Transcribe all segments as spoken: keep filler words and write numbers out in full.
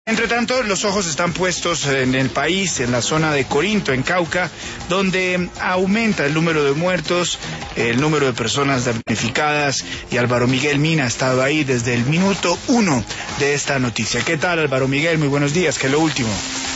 Entre tanto, los ojos están puestos en el país, en la zona de Corinto, en Cauca, donde aumenta el número de muertos, el número de personas damnificadas, y Álvaro Miguel Mina ha estado ahí desde el minuto uno de esta noticia. ¿Qué tal, Álvaro Miguel? Muy buenos días, ¿qué es lo último?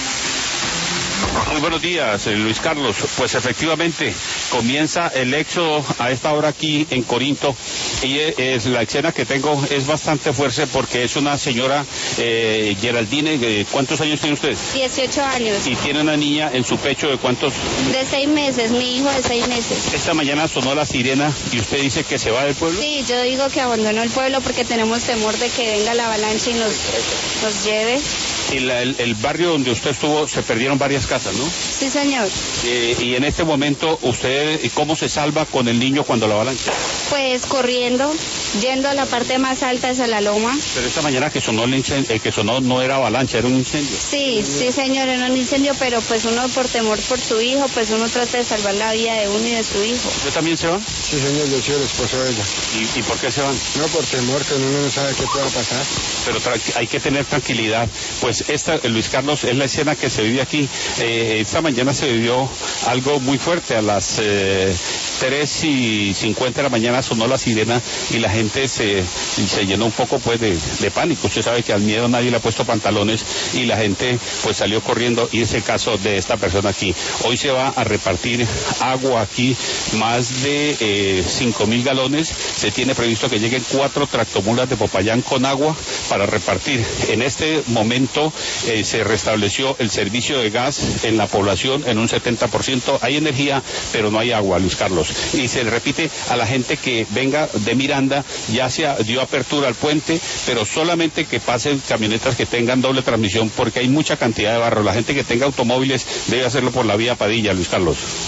Muy buenos días, Luis Carlos. Pues efectivamente comienza el éxodo a esta hora aquí en Corinto, y es, la escena que tengo es bastante fuerte porque es una señora, eh, Geraldine. ¿Cuántos años tiene usted? dieciocho años. ¿Y tiene una niña en su pecho de cuántos? De seis meses, mi hijo de seis meses. Esta mañana sonó la sirena y usted dice que se va del pueblo. Sí, yo digo que abandonó el pueblo porque tenemos temor de que venga la avalancha y nos, nos lleve. Y la, el, el barrio donde usted estuvo se perdieron varias casas, ¿no? Sí, señor. Eh, y en este momento, ¿usted cómo se salva con el niño cuando la avalancha? Pues corriendo, yendo a la parte más alta hacia la loma. Pero esta mañana que sonó el incendio, eh, que sonó no era avalancha, era un incendio. Sí, sí, señor, era un incendio, pero pues uno por temor por su hijo, pues uno trata de salvar la vida de uno y de su hijo. ¿Usted también se va? Sí, señor, yo soy el esposo de ella. ¿Y, y por qué se van? No, por temor, que uno no sabe qué pueda pasar. Pero hay que tener tranquilidad. Pues esta, Luis Carlos, es la escena que se vive aquí. Eh, esta mañana se vivió algo muy fuerte. A las eh, tres y cincuenta de la mañana sonó la sirena y la gente se, se llenó un poco pues de, de pánico. Usted sabe que al miedo nadie le ha puesto pantalones y la gente pues salió corriendo, y es el caso de esta persona aquí. Hoy se va a repartir agua aquí, más de eh, cinco mil galones. Se tiene previsto que lleguen cuatro tractomulas de Popayán con agua para repartir. En este momento eh, se restableció el servicio de gas en la población en un setenta por ciento. Hay energía, pero no hay agua, Luis Carlos. Y se repite a la gente que venga de Miranda, ya se dio apertura al puente, pero solamente que pasen camionetas que tengan doble transmisión, porque hay mucha cantidad de barro. La gente que tenga automóviles debe hacerlo por la vía Padilla, Luis Carlos.